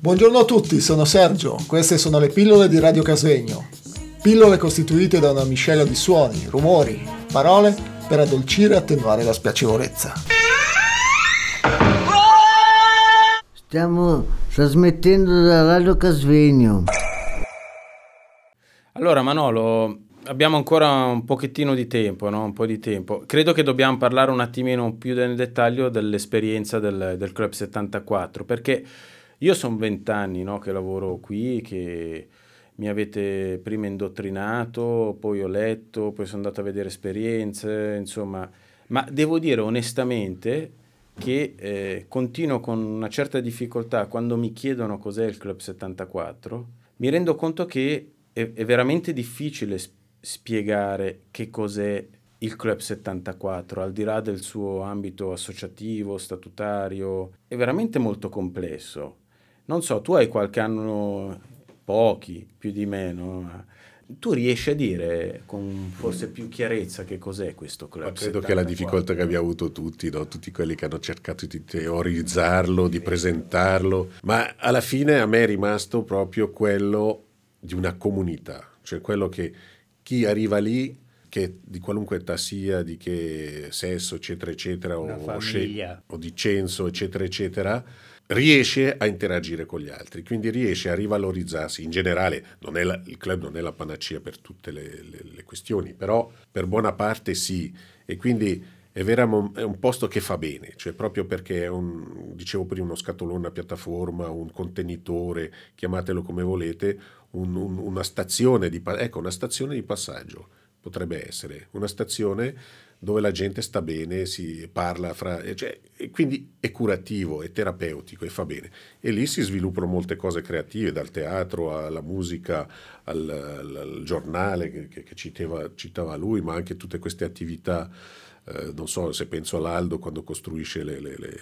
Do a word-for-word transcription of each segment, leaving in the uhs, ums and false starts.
Buongiorno a tutti, sono Sergio, queste sono le pillole di Radio Casvegno. Pillole costituite da una miscela di suoni, rumori, parole per addolcire e attenuare la spiacevolezza. Stiamo trasmettendo da Radio Casvegno. Allora Manolo, abbiamo ancora un pochettino di tempo, no? Un po' di tempo. Credo che dobbiamo parlare un attimino più nel dettaglio dell'esperienza del, del Club settantaquattro, perché io sono vent'anni, no, che lavoro qui, che mi avete prima indottrinato, poi ho letto, poi sono andato a vedere esperienze, insomma, ma devo dire onestamente che eh, continuo con una certa difficoltà quando mi chiedono cos'è il Club settantaquattro, mi rendo conto che è, è veramente difficile sp- spiegare che cos'è il Club settantaquattro, al di là del suo ambito associativo, statutario, è veramente molto complesso. Non so, tu hai qualche anno, pochi, più di me, no? Tu riesci a dire con forse più chiarezza che cos'è questo Club Ma credo settantaquattro? che la difficoltà che abbiamo avuto tutti, no? Tutti quelli che hanno cercato di teorizzarlo, di presentarlo, ma alla fine a me è rimasto proprio quello di una comunità, cioè quello che chi arriva lì, che di qualunque età sia, di che sesso, eccetera, eccetera, Una o, famiglia. o di censo, eccetera, eccetera, riesce a interagire con gli altri, quindi riesce a rivalorizzarsi. In generale non è la, il club non è la panacea per tutte le, le, le questioni, però per buona parte sì, e quindi è, vera, è un posto che fa bene, cioè proprio perché è un, dicevo prima, uno scatolone, una piattaforma, un contenitore, chiamatelo come volete, un, un, una stazione di, ecco, una stazione di passaggio potrebbe essere, una stazione dove la gente sta bene, si parla fra, cioè, e quindi è curativo, è terapeutico e fa bene. E lì si sviluppano molte cose creative, dal teatro alla musica, al, al, al giornale che, che citava, citava lui, ma anche tutte queste attività, eh, non so se penso all'Aldo quando costruisce le... le, le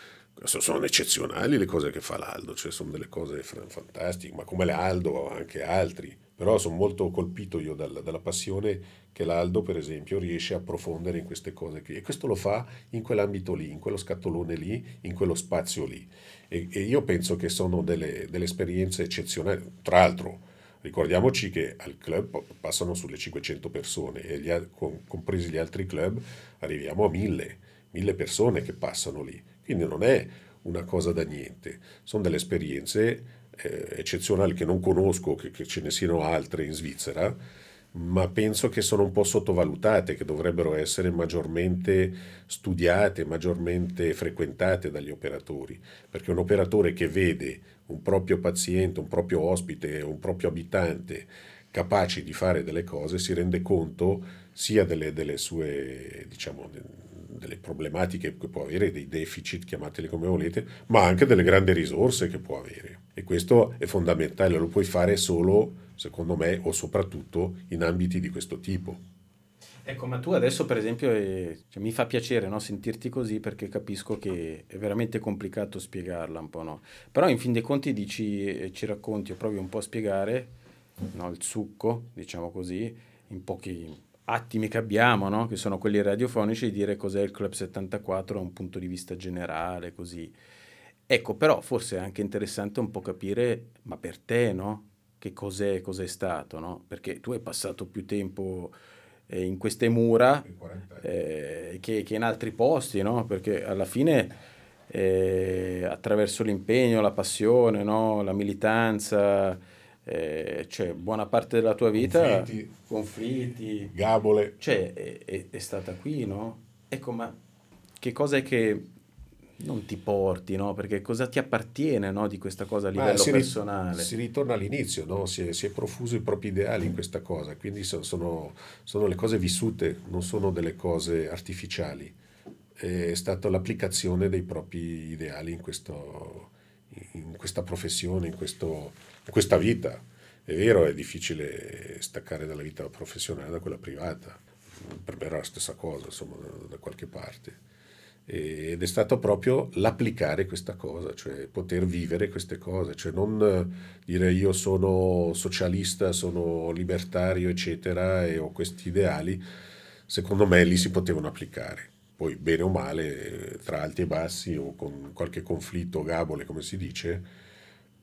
sono eccezionali le cose che fa l'Aldo, cioè sono delle cose fantastiche, ma come l'Aldo anche altri, però sono molto colpito io dalla, dalla passione che l'Aldo per esempio riesce a approfondere in queste cose qui, e questo lo fa in quell'ambito lì, in quello scatolone lì, in quello spazio lì, e, e io penso che sono delle, delle esperienze eccezionali. Tra l'altro ricordiamoci che al club passano sulle cinquecento persone e gli, compresi gli altri club arriviamo a mille, mille persone che passano lì. Quindi non è una cosa da niente, sono delle esperienze eh, eccezionali che non conosco, che, che ce ne siano altre in Svizzera, ma penso che sono un po' sottovalutate, che dovrebbero essere maggiormente studiate, maggiormente frequentate dagli operatori, perché un operatore che vede un proprio paziente, un proprio ospite, un proprio abitante capaci di fare delle cose, si rende conto sia delle, delle sue, diciamo, delle problematiche che può avere, dei deficit, chiamateli come volete, ma anche delle grandi risorse che può avere. E questo è fondamentale, lo puoi fare solo, secondo me, o soprattutto in ambiti di questo tipo. Ecco, ma tu adesso per esempio, eh, cioè, mi fa piacere, no, sentirti così, perché capisco che è veramente complicato spiegarla un po', no? Però in fin dei conti dici, eh, ci racconti o provi un po' a spiegare, no, il succo, diciamo così, in pochi attimi che abbiamo, no? Che sono quelli radiofonici, di dire cos'è il Club settantaquattro da un punto di vista generale, così. Ecco, però forse è anche interessante un po' capire, ma per te, no? Che cos'è, cos'è stato, no? Perché tu hai passato più tempo eh, in queste mura eh, che, che in altri posti, no? Perché alla fine eh, attraverso l'impegno, la passione, no? La militanza, eh, cioè buona parte della tua vita, Conflitti, conflitti, gabole. cioè è, è- è stata qui, no? Ecco, ma che cosa è che non ti porti, no? Perché cosa ti appartiene, no? Di questa cosa a Ma livello si, ri- personale? si ritorna all'inizio, no? Si è, si è profuso i propri ideali in questa cosa, quindi so- sono, sono le cose vissute, non sono delle cose artificiali. È stata l'applicazione dei propri ideali in, questo, in questa professione, in, questo, in questa vita. È vero, è difficile staccare dalla vita professionale da quella privata, per me era la stessa cosa, insomma, da, da qualche parte. Ed è stato proprio l'applicare questa cosa, cioè poter vivere queste cose, cioè non eh, dire io sono socialista, sono libertario, eccetera, e ho questi ideali, secondo me lì si potevano applicare. Poi bene o male, eh, tra alti e bassi o con qualche conflitto o gabole, come si dice,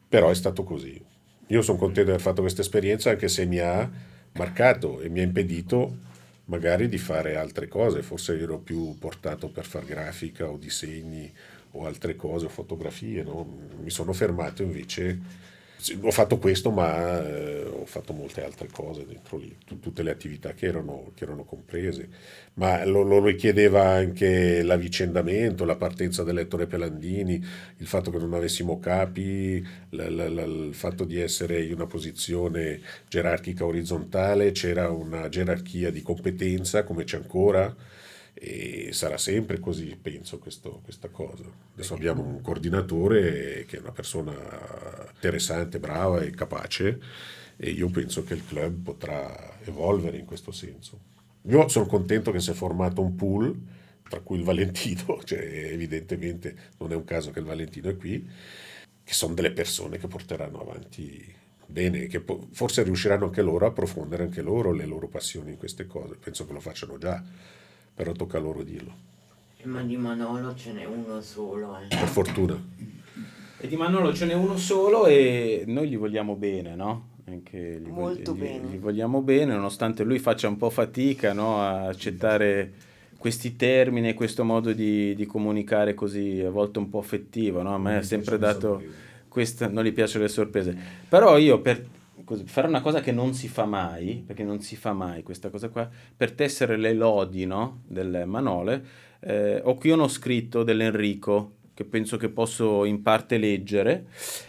però è stato così. Io sono contento di aver fatto questa esperienza, anche se mi ha marcato e mi ha impedito magari di fare altre cose. Forse ero più portato per far grafica o disegni o altre cose, o fotografie, no? Mi sono fermato invece, ho fatto questo, ma eh, ho fatto molte altre cose dentro lì, T- tutte le attività che erano, che erano comprese, ma lo, lo richiedeva anche l'avvicendamento, la partenza dell'Ettore Pelandini, il fatto che non avessimo capi, l- l- l- il fatto di essere in una posizione gerarchica orizzontale, c'era una gerarchia di competenza come c'è ancora, e sarà sempre così, penso, questo, questa cosa. Adesso abbiamo un coordinatore che è una persona interessante, brava e capace, e io penso che il club potrà evolvere in questo senso. Io sono contento che si è formato un pool, tra cui il Valentino, cioè evidentemente non è un caso che il Valentino è qui, che sono delle persone che porteranno avanti bene, che po- forse riusciranno anche loro a approfondire anche loro le loro passioni in queste cose. Penso che lo facciano già, però tocca a loro dirlo. Ma di Manolo ce n'è uno solo. Eh. Per fortuna. E di Manolo ce n'è uno solo e noi gli vogliamo bene, no? Anche gli, Molto gli, bene. gli vogliamo bene, nonostante lui faccia un po' fatica, no, a accettare questi termini, questo modo di, di comunicare così, a volte un po' affettivo, no? A me ha sempre dato questa, non gli piacciono le sorprese. Però io per così, fare una cosa che non si fa mai, perché non si fa mai questa cosa qua, per tessere le lodi, no, del Manole, eh, ho qui uno scritto dell'Enrico, che penso che posso in parte leggere,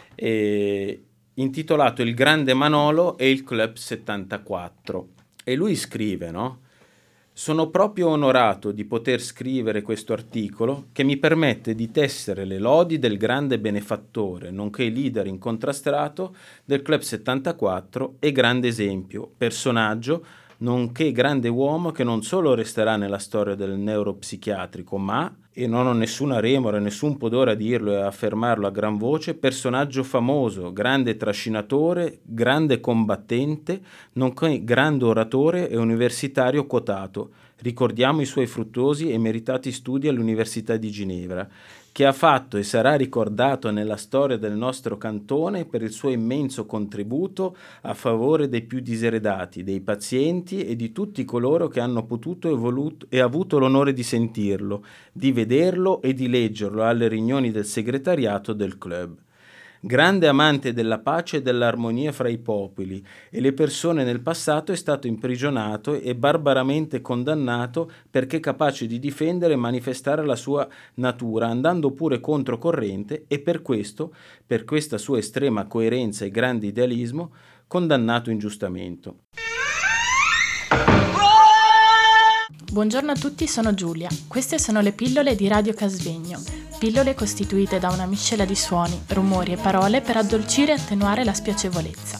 e, intitolato Il grande Manolo e il Club settantaquattro. E lui scrive, no? Sono proprio onorato di poter scrivere questo articolo che mi permette di tessere le lodi del grande benefattore, nonché leader incontrastato del Club settantaquattro e grande esempio, personaggio, nonché grande uomo che non solo resterà nella storia del neuropsichiatrico, ma, e non ho nessuna remora, nessun pudore a dirlo e a affermarlo a gran voce, personaggio famoso, grande trascinatore, grande combattente, nonché grande oratore e universitario quotato. Ricordiamo i suoi fruttuosi e meritati studi all'Università di Ginevra, che ha fatto e sarà ricordato nella storia del nostro cantone per il suo immenso contributo a favore dei più diseredati, dei pazienti e di tutti coloro che hanno potuto e voluto e avuto l'onore di sentirlo, di vederlo e di leggerlo alle riunioni del segretariato del club. Grande amante della pace e dell'armonia fra i popoli e le persone, nel passato è stato imprigionato e barbaramente condannato perché capace di difendere e manifestare la sua natura, andando pure controcorrente, e per questo, per questa sua estrema coerenza e grande idealismo, condannato ingiustamente. Buongiorno a tutti, sono Giulia. Queste sono le pillole di Radio Casvegno. Pillole costituite da una miscela di suoni, rumori e parole per addolcire e attenuare la spiacevolezza.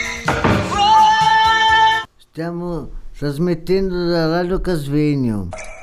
Stiamo trasmettendo da Radio Casvegno.